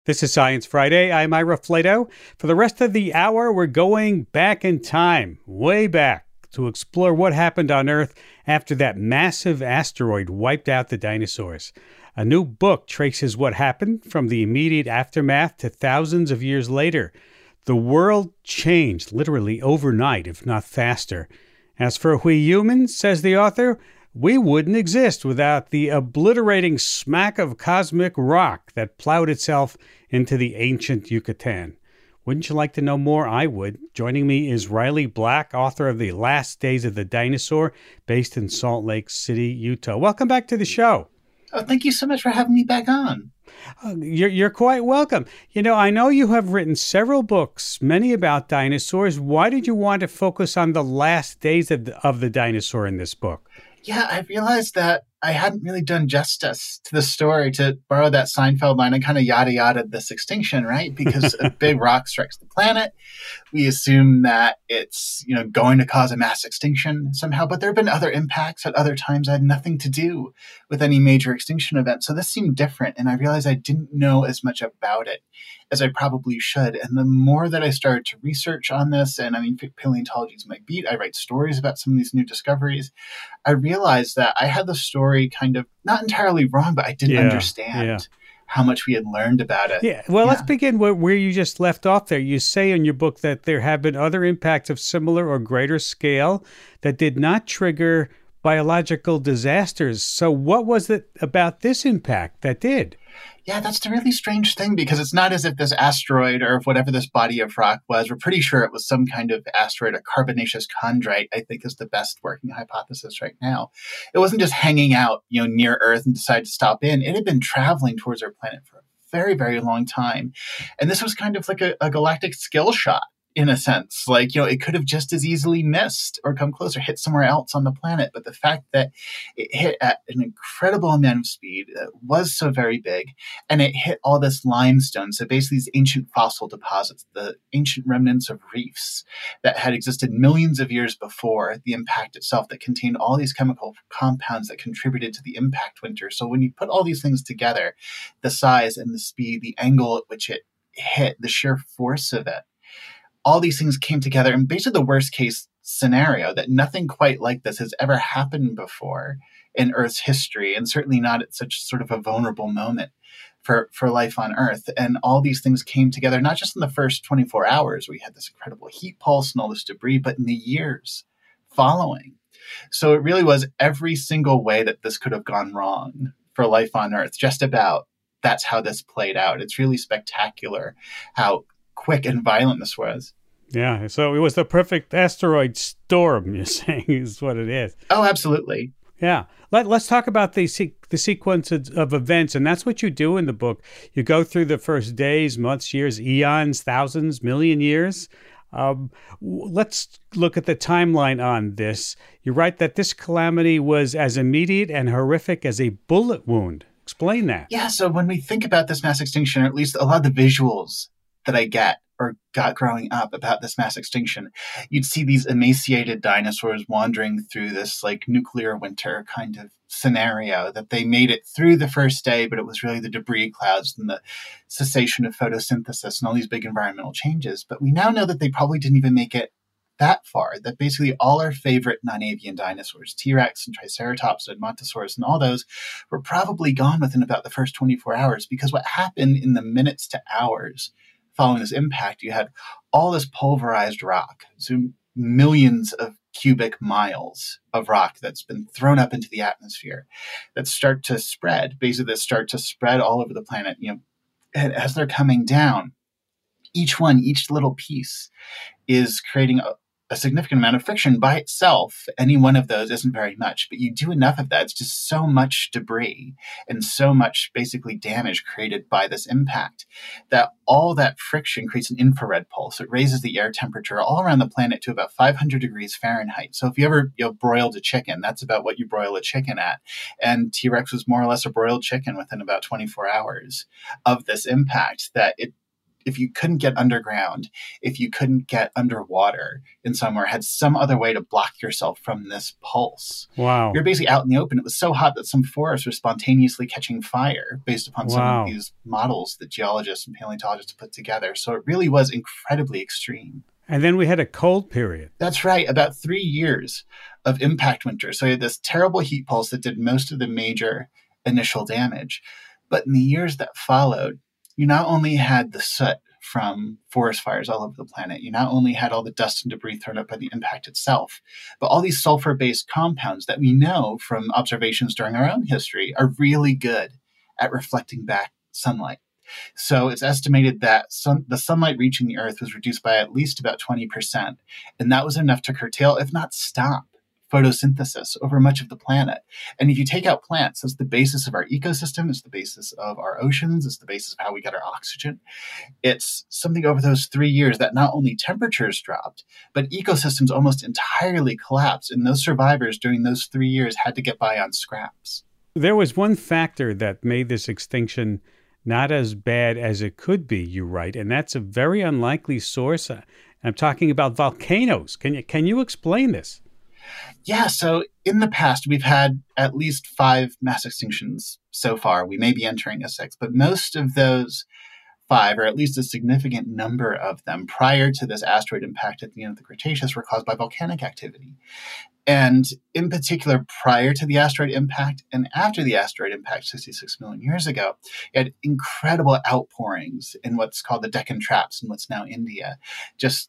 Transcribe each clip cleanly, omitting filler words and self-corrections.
This is Science Friday. I'm Ira Flato. For the rest of the hour, we're going back in time, way back, to explore what happened on Earth after that massive asteroid wiped out the dinosaurs. A new book traces what happened from the immediate aftermath to thousands of years later. The world changed literally overnight, if not faster. As for we humans, says the author, we wouldn't exist without the obliterating smack of cosmic rock that plowed itself into the ancient Yucatan. Wouldn't you like to know more? I would. Joining me is Riley Black, author of The Last Days of the Dinosaur, based in Salt Lake City, Utah. Welcome back to the show. Oh, thank you so much for having me back on. You're quite welcome. You know, I know you have written several books, many about dinosaurs. Why did you want to focus on the last days of the dinosaur in this book? Yeah, I realized that I hadn't really done justice to the story. To borrow that Seinfeld line, I kind of yada yada this extinction, right? Because a big rock strikes the planet. We assume that it's, going to cause a mass extinction somehow, but there have been other impacts at other times that had nothing to do with any major extinction event. So this seemed different, and I realized I didn't know as much about it as I probably should. And the more that I started to research on this, and paleontology is my beat, I write stories about some of these new discoveries, I realized that I had the story kind of not entirely wrong, but I didn't understand how much we had learned about it. Yeah. Well, let's begin where you just left off there. You say in your book that there have been other impacts of similar or greater scale that did not trigger biological disasters. So what was it about this impact that did? Yeah, that's the really strange thing, because it's not as if this asteroid or if whatever this body of rock was, we're pretty sure it was some kind of asteroid, a carbonaceous chondrite, I think is the best working hypothesis right now. It wasn't just hanging out, near Earth and decided to stop in. It had been traveling towards our planet for a very, very long time. And this was kind of like a galactic skill shot. In a sense, it could have just as easily missed or come close or hit somewhere else on the planet. But the fact that it hit at an incredible amount of speed, was so very big, and it hit all this limestone. So basically these ancient fossil deposits, the ancient remnants of reefs that had existed millions of years before the impact itself, that contained all these chemical compounds that contributed to the impact winter. So when you put all these things together, the size and the speed, the angle at which it hit, the sheer force of it, all these things came together in basically the worst case scenario, that nothing quite like this has ever happened before in Earth's history, and certainly not at such sort of a vulnerable moment for life on Earth. And all these things came together, not just in the first 24 hours, we had this incredible heat pulse and all this debris, but in the years following. So it really was every single way that this could have gone wrong for life on Earth, just about. That's how this played out. It's really spectacular how quick and violent this was. Yeah, so it was the perfect asteroid storm, you're saying, is what it is. Oh, absolutely. Yeah. Let's talk about the sequence of events, and that's what you do in the book. You go through the first days, months, years, eons, thousands, million years. Let's look at the timeline on this. You write that this calamity was as immediate and horrific as a bullet wound. Explain that. Yeah, so when we think about this mass extinction, or at least a lot of the visuals that I got growing up about this mass extinction, you'd see these emaciated dinosaurs wandering through this nuclear winter kind of scenario, that they made it through the first day, but it was really the debris clouds and the cessation of photosynthesis and all these big environmental changes. But we now know that they probably didn't even make it that far, that basically all our favorite non-avian dinosaurs, T-Rex and Triceratops and Edmontosaurus and all those, were probably gone within about the first 24 hours, because what happened in the minutes to hours following this impact, you had all this pulverized rock, so millions of cubic miles of rock that's been thrown up into the atmosphere that start to spread, all over the planet. And as they're coming down, each little piece is creating a significant amount of friction by itself. Any one of those isn't very much, but you do enough of that, it's just so much debris and so much basically damage created by this impact, that all that friction creates an infrared pulse. It raises the air temperature all around the planet to about 500 degrees Fahrenheit. So if you ever broiled a chicken, that's about what you broil a chicken at. And T-Rex was more or less a broiled chicken within about 24 hours of this impact, that it if you couldn't get underground, if you couldn't get underwater in somewhere, had some other way to block yourself from this pulse. Wow. You're basically out in the open. It was so hot that some forests were spontaneously catching fire based upon some of these models that geologists and paleontologists put together. So it really was incredibly extreme. And then we had a cold period. That's right. About 3 years of impact winter. So you had this terrible heat pulse that did most of the major initial damage. But in the years that followed, you not only had the soot from forest fires all over the planet, you not only had all the dust and debris thrown up by the impact itself, but all these sulfur-based compounds that we know from observations during our own history are really good at reflecting back sunlight. So it's estimated that the sunlight reaching the Earth was reduced by at least about 20%. And that was enough to curtail, if not stop, photosynthesis over much of the planet. And if you take out plants, that's the basis of our ecosystem, it's the basis of our oceans, it's the basis of how we get our oxygen. It's something over those 3 years that not only temperatures dropped, but ecosystems almost entirely collapsed. And those survivors during those 3 years had to get by on scraps. There was one factor that made this extinction not as bad as it could be, you write, and that's a very unlikely source. I'm talking about volcanoes. Can you explain this? Yeah, so in the past, we've had at least 5 mass extinctions so far. We may be entering a 6th, but most of those 5, or at least a significant number of them, prior to this asteroid impact at the end of the Cretaceous, were caused by volcanic activity. And in particular, prior to the asteroid impact and after the asteroid impact 66 million years ago, you had incredible outpourings in what's called the Deccan Traps in what's now India. Just,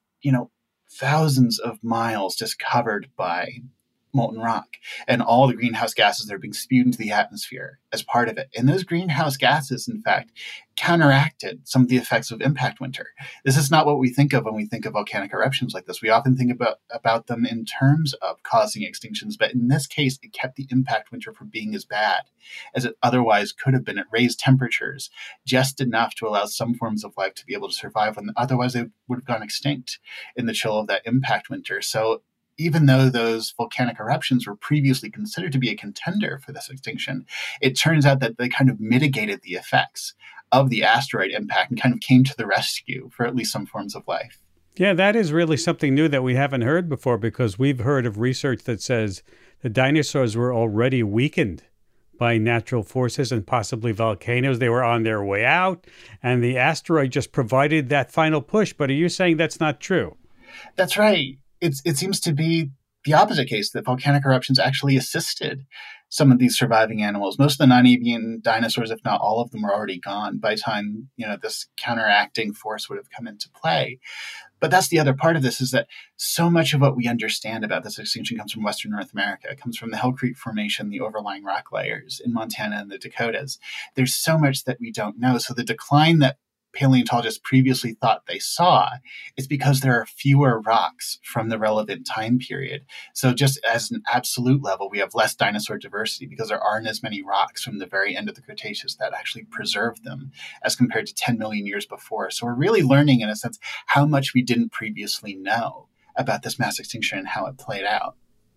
thousands of miles just covered by molten rock and all the greenhouse gases that are being spewed into the atmosphere as part of it. And those greenhouse gases, in fact, counteracted some of the effects of impact winter. This is not what we think of when we think of volcanic eruptions like this. We often think about them in terms of causing extinctions, but in this case, it kept the impact winter from being as bad as it otherwise could have been. It raised temperatures just enough to allow some forms of life to be able to survive when otherwise they would have gone extinct in the chill of that impact winter. So even though those volcanic eruptions were previously considered to be a contender for this extinction, it turns out that they kind of mitigated the effects of the asteroid impact and kind of came to the rescue for at least some forms of life. Yeah, that is really something new that we haven't heard before, because we've heard of research that says the dinosaurs were already weakened by natural forces and possibly volcanoes. They were on their way out, and the asteroid just provided that final push. But are you saying that's not true? That's right. It seems to be the opposite case, that volcanic eruptions actually assisted some of these surviving animals. Most of the non-avian dinosaurs, if not all of them, were already gone by the time, this counteracting force would have come into play. But that's the other part of this, is that so much of what we understand about this extinction comes from Western North America. It comes from the Hell Creek Formation, the overlying rock layers in Montana and the Dakotas. There's so much that we don't know. So the decline that paleontologists previously thought they saw is because there are fewer rocks from the relevant time period. So just as an absolute level, we have less dinosaur diversity because there aren't as many rocks from the very end of the Cretaceous that actually preserved them as compared to 10 million years before. So we're really learning, in a sense, how much we didn't previously know about this mass extinction and how it played out.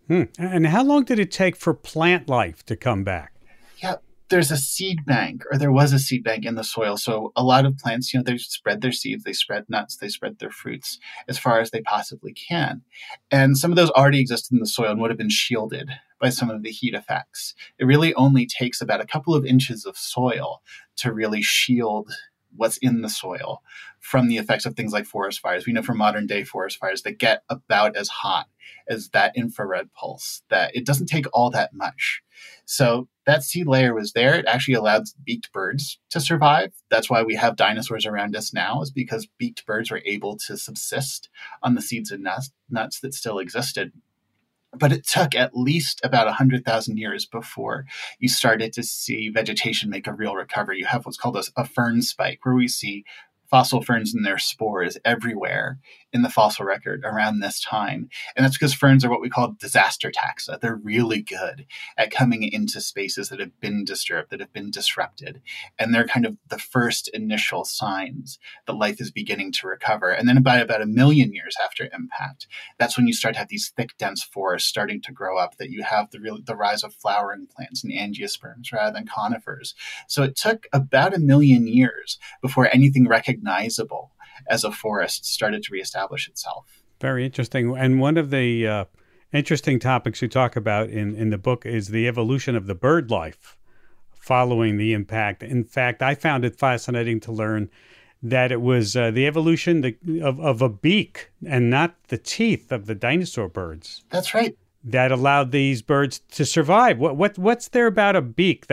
And how long did it take for plant life to come back? Yeah. There's a seed bank, or there was a seed bank in the soil. So a lot of plants, they spread their seeds, they spread nuts, they spread their fruits as far as they possibly can. And some of those already existed in the soil and would have been shielded by some of the heat effects. It really only takes about a couple of inches of soil to really shield what's in the soil from the effects of things like forest fires. We know from modern day forest fires that get about as hot as that infrared pulse, that it doesn't take all that much. So that seed layer was there. It actually allowed beaked birds to survive. That's why we have dinosaurs around us now, is because beaked birds were able to subsist on the seeds and nuts that still existed. But it took at least about 100,000 years before you started to see vegetation make a real recovery. You have what's called a fern spike, where we see fossil ferns and their spores everywhere in the fossil record around this time. And that's because ferns are what we call disaster taxa. They're really good at coming into spaces that have been disturbed, that have been disrupted. And they're kind of the first initial signs that life is beginning to recover. And then about 1 million years after impact, that's when you start to have these thick, dense forests starting to grow up, that you have the rise of flowering plants and angiosperms rather than conifers. So it took about 1 million years before anything recognized unrecognizable as a forest started to reestablish itself. Very interesting. And one of the interesting topics you talk about in the book is the evolution of the bird life following the impact. In fact, I found it fascinating to learn that it was the evolution of a beak and not the teeth of the dinosaur birds. That's right. That allowed these birds to survive. What's there about a beak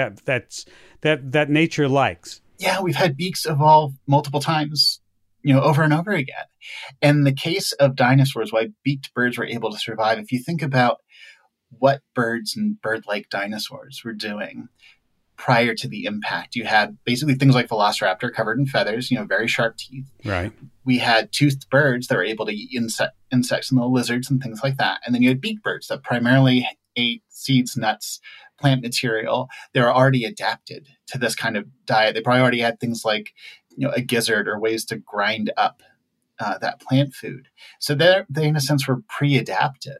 that nature likes? Yeah, we've had beaks evolve multiple times, over and over again. In the case of dinosaurs, why beaked birds were able to survive, if you think about what birds and bird-like dinosaurs were doing prior to the impact, you had basically things like Velociraptor covered in feathers, very sharp teeth. Right. We had toothed birds that were able to eat insects and little lizards and things like that. And then you had beaked birds that primarily ate seeds, nuts, plant material. They were already adapted to this kind of diet. They probably already had things like, a gizzard or ways to grind up that plant food. So they, in a sense, were pre-adapted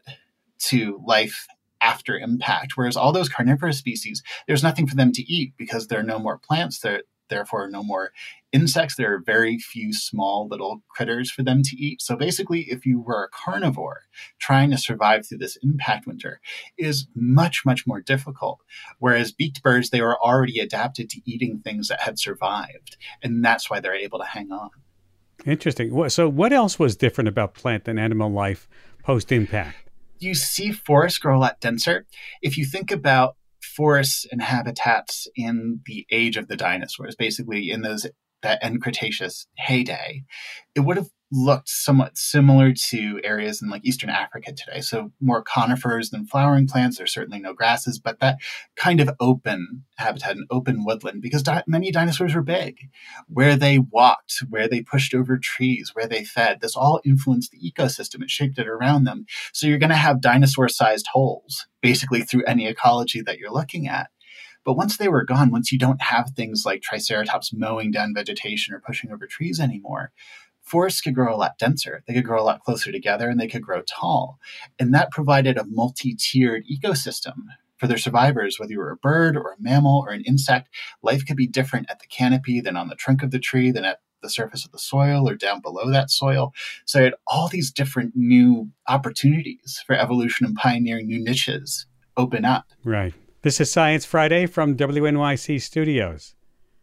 to life after impact, whereas all those carnivorous species, there's nothing for them to eat because there are no more plants, therefore no more insects. There are very few small little critters for them to eat. So basically, if you were a carnivore trying to survive through this impact winter, is much, much more difficult. Whereas beaked birds, they were already adapted to eating things that had survived, and that's why they're able to hang on. Interesting. So what else was different about plant and animal life post-impact? You see forests grow a lot denser. If you think about forests and habitats in the age of the dinosaurs, basically in that end Cretaceous heyday, it would have looked somewhat similar to areas in like Eastern Africa today. So more conifers than flowering plants. There's certainly no grasses, but that kind of open habitat, an open woodland, because many dinosaurs were big. Where they walked, where they pushed over trees, where they fed, this all influenced the ecosystem. It shaped it around them. So you're going to have dinosaur-sized holes, basically through any ecology that you're looking at. But once they were gone, once you don't have things like Triceratops mowing down vegetation or pushing over trees anymore, forests could grow a lot denser. They could grow a lot closer together, and they could grow tall. And that provided a multi-tiered ecosystem for their survivors. Whether you were a bird or a mammal or an insect, life could be different at the canopy than on the trunk of the tree, than at the surface of the soil or down below that soil. So you had all these different new opportunities for evolution and pioneering new niches open up. Right. This is Science Friday from WNYC Studios.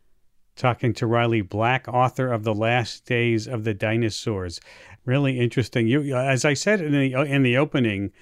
Talking to Riley Black, author of The Last Days of the Dinosaurs. Really interesting. You, as I said in the opening,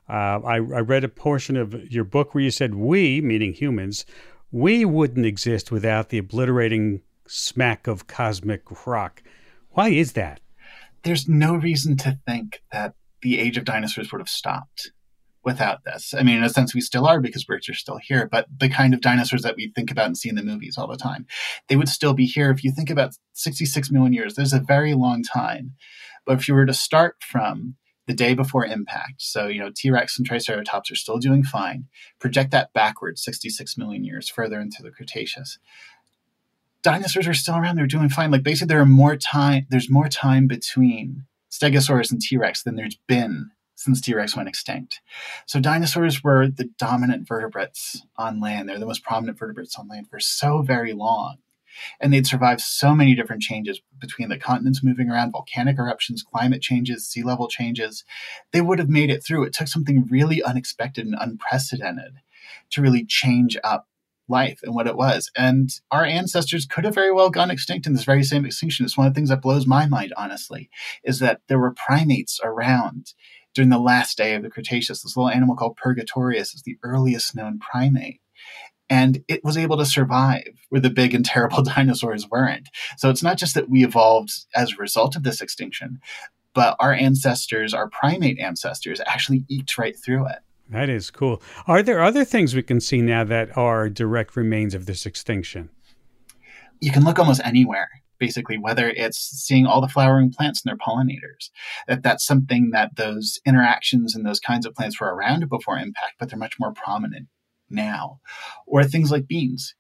I read a portion of your book where you said we, meaning humans, we wouldn't exist without the obliterating smack of cosmic rock. Why is that? There's no reason to think that the age of dinosaurs would have stopped without this. I mean, in a sense, we still are because birds are still here, but the kind of dinosaurs that we think about and see in the movies all the time, they would still be here. If you think about 66 million years, there's a very long time. But if you were to start from the day before impact, so, T-Rex and Triceratops are still doing fine, project that backwards 66 million years further into the Cretaceous, dinosaurs are still around. They're doing fine. Like basically there's more time between Stegosaurus and T-Rex than there's been since T-Rex went extinct. So dinosaurs were the dominant vertebrates on land. They're the most prominent vertebrates on land for so very long. And they'd survived so many different changes between the continents moving around, volcanic eruptions, climate changes, sea level changes. They would have made it through. It took something really unexpected and unprecedented to really change up life and what it was. And our ancestors could have very well gone extinct in this very same extinction. It's one of the things that blows my mind, honestly, is that there were primates around during the last day of the Cretaceous. This little animal called Purgatorius is the earliest known primate. And it was able to survive where the big and terrible dinosaurs weren't. So it's not just that we evolved as a result of this extinction, but our ancestors, our primate ancestors, actually eked right through it. That is cool. Are there other things we can see now that are direct remains of this extinction? You can look almost anywhere. Basically, whether it's seeing all the flowering plants and their pollinators, that's something that those interactions and those kinds of plants were around before impact, but they're much more prominent now. Or things like beans.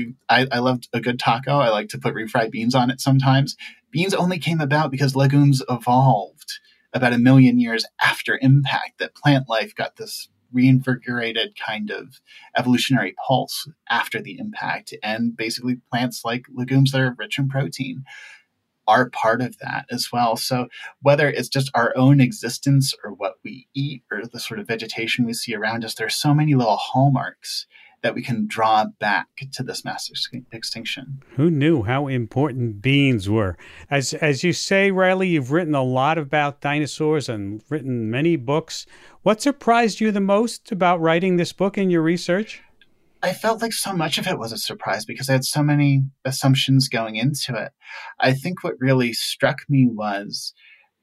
I loved a good taco. I like to put refried beans on it sometimes. Beans only came about because legumes evolved about 1 million years after impact, that plant life got this reinvigorated kind of evolutionary pulse after the impact. And basically plants like legumes that are rich in protein are part of that as well. So whether it's just our own existence or what we eat or the sort of vegetation we see around us, there's so many little hallmarks that we can draw back to this mass extinction. Who knew how important beings were? As you say, Riley, you've written a lot about dinosaurs and written many books. What surprised you the most about writing this book in your research? I felt like so much of it was a surprise because I had so many assumptions going into it. I think what really struck me was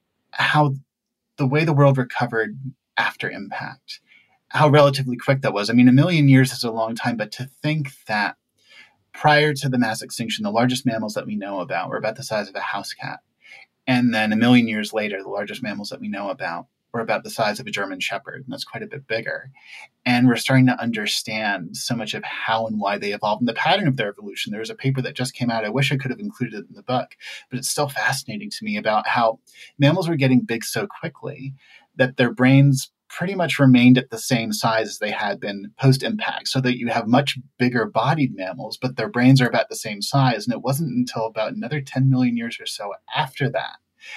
how the way the world recovered after impact, how relatively quick that was. I mean, a million years is a long time, but to think that prior to the mass extinction, the largest mammals that we know about were about the size of a house cat. And then a million years later, the largest mammals that we know about were about the size of a German Shepherd, and that's quite a bit bigger. And we're starting to understand so much of how and why they evolved and the pattern of their evolution. There was a paper that just came out. I wish I could have included it in the book, but it's still fascinating to me about how mammals were getting big so quickly that their brains pretty much remained at the same size as they had been post-impact, so that you have much bigger bodied mammals, but their brains are about the same size. And it wasn't until about another 10 million years or so after that,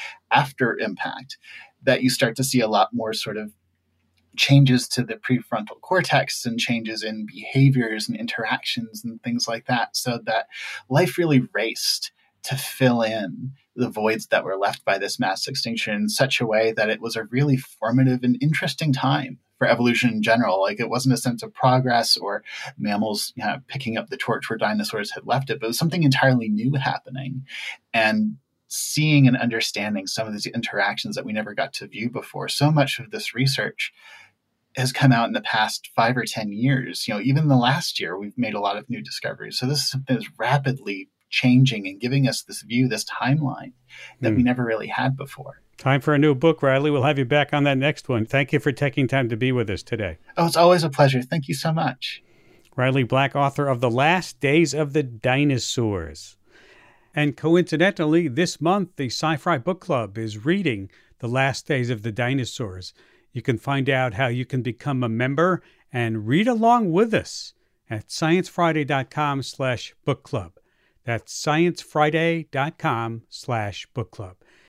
after impact, that you start to see a lot more sort of changes to the prefrontal cortex and changes in behaviors and interactions and things like that, so that life really raced to fill in the voids that were left by this mass extinction in such a way that it was a really formative and interesting time for evolution in general. Like, it wasn't a sense of progress or mammals picking up the torch where dinosaurs had left it, but it was something entirely new happening. And seeing and understanding some of these interactions that we never got to view before. So much of this research has come out in the past 5 or 10 years. Even the last year, we've made a lot of new discoveries. So this is something that's rapidly changing and giving us this view, this timeline that we never really had before. Time for a new book, Riley. We'll have you back on that next one. Thank you for taking time to be with us today. Oh, it's always a pleasure. Thank you so much. Riley Black, author of The Last Days of the Dinosaurs. And coincidentally, this month, the Sci-Fi Book Club is reading The Last Days of the Dinosaurs. You can find out how you can become a member and read along with us at sciencefriday.com/book club. That's sciencefriday.com/book club.